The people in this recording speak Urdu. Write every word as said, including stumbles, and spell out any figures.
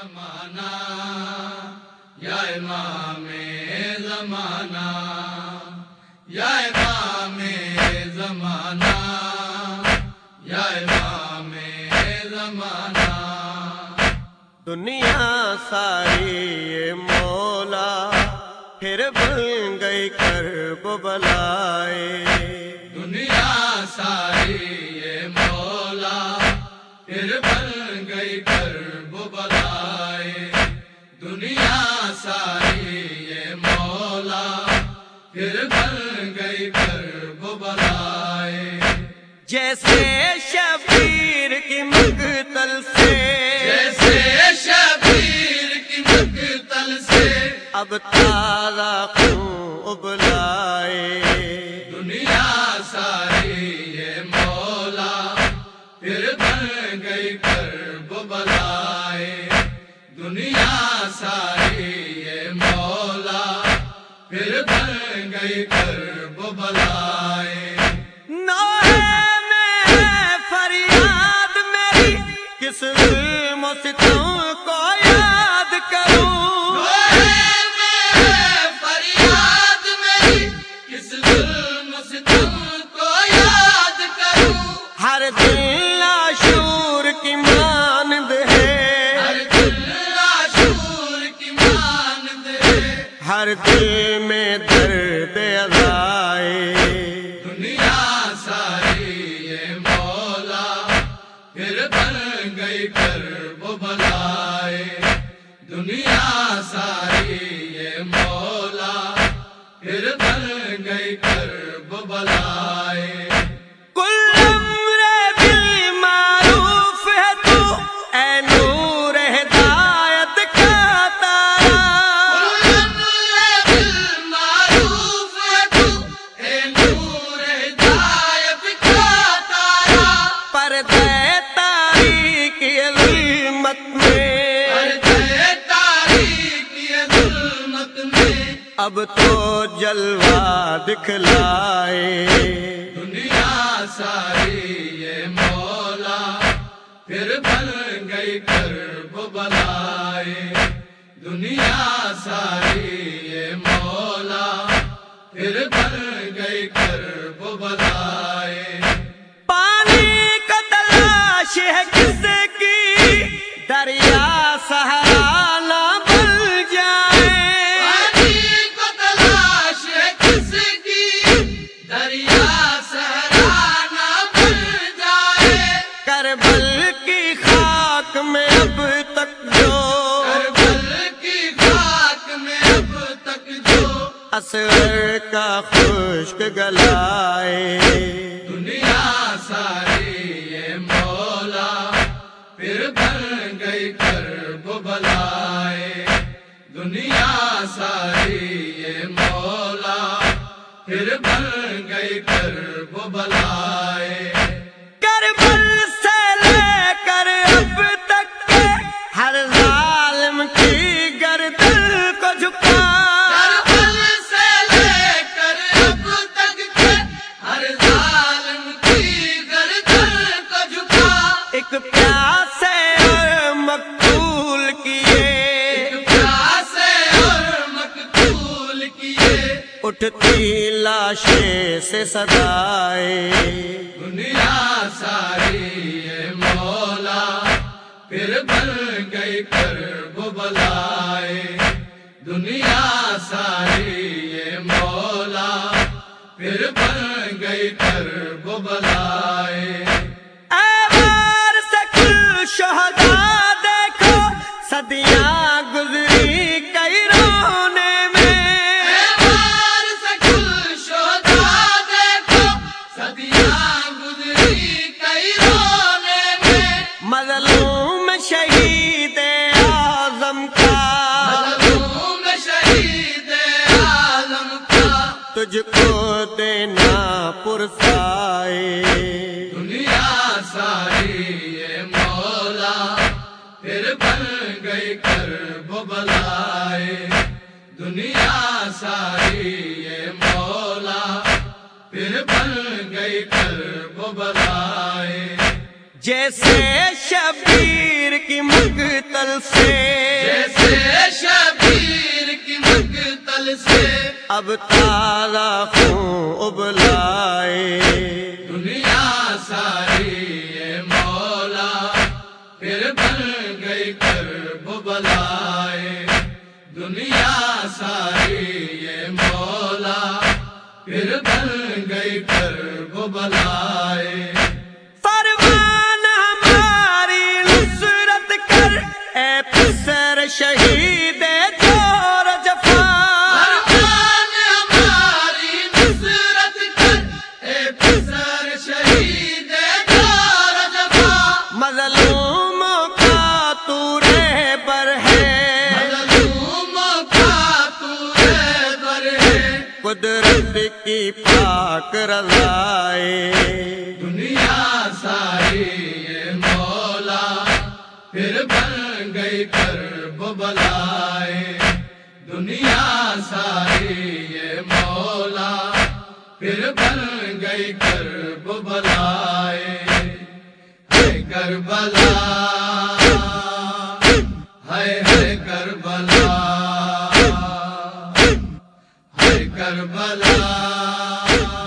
زمانہ یا امام زمانہ یا امام زمانہ یا امام زمانہ دنیا ساری یہ مولا پھر بن گئی کرب بلائے دنیا ساری یہ مولا پھر بن گئی کرب بلائے دنیا ساری یہ مولا پھر بن گئی کرب بلائے جیسے شبیر کی مقتل سے جیسے شبیر کی مقتل سے اب تازہ خون ابلائے دنیا ساری یہ مولا پھر بن گئی کرب بلائے دنیا ساری یہ مولا پھر بن گئی کرب بلائے نوحے میں فریاد میری کس ظلم و ستم کو یاد کروں فریاد میری کس ظلم و ستم کو یاد کروں ہر دل عاشور کی مانند ہے ہر دل عاشور کی مانند ہے ہر دل میں درد ازائے دنیا ساری یہ مولا پھر بن گئی کرب بلائے دنیا ساری یہ مولا پھر بن گئی کرب بلائے کل امر بالمعروف ہے تو اے نور ہدایت کا تارا بالمعروف ہے تو اے نور ہدایت کا تارا پردہ تاریک ظلمت میں پردہ تاریک ظلمت میں اب تو جلوہ دکھلائے دنیا ساری یہ مولا پھر بن گئی کرب بلائے دنیا ساری یہ مولا پھر بن گئی کرب بلائے پانی کا تلاش ہے کس کی دریا سہارا نہ بن جائے پانی کو تلاش ہے کس کی دریا سہرانا بن جائے کربل کی خاک میں اب تک جو کربل کی خاک میں اب تک جو اصغر کا خشک گلائے دنیا ساری یہ مولا پھر بن گئی کرب بلائے دنیا ساری یہ مولا پھر بن گئی کرب بلائے کربل سے لے کر اب تک کے ہر ظالم کی گردن کو جھکا کربل سے لے کر اب تک کے ہر ظالم کی گردن کو جھکا ایک پیاسے اور مقتول کیے ایک پیاسے اور مقتول کیے اٹھتی لاشیں سے صدائے دنیا ساری یہ مولا پھر بن گئی کرب بلائے دنیا ساری یہ مولا پھر بن گئی کرب بلائے ایوار سے کل شہداء دیکھو صدیاں گزری کئی رونے میں ایوار سے کل شہداء دیکھو صدیاں گزری کئی رونے میں مظلوم شہید اعظم کا مظلوم شہید اعظم کا تجھ کو دینا پرسائے دنیا ساری یہ مولا پھر بن گئی کرب بلائے دنیا ساری یہ مولا پھر بن گئی کرب بلائے جیسے شبیر کی مقتل سے، جیسے شبیر کی مقتل سے اب تازہ خون ابلائے، دنیا ساری یہ مولا پھر بن گئی کرب بلائے، دنیا ساری یہ مولا پھر بن گئی کرب بلائے۔ فرمان ہماری نصرت کر اے پسر شہید جور جفا، فرمان ہماری نصرت کر اے پسر شہید جور جفا، مظلوموں کا تو رہبر ہے، مظلوموں کا تو رہبر ہے، قدرت کی پاک رضائے، دنیا ساری یہ مولا پھر بن گئی کرب بلائے، دنیا ساری یہ مولا پھر بن گئی کرب بلائے۔ ہے کربلا ہے ہے کربلا ہے کربلا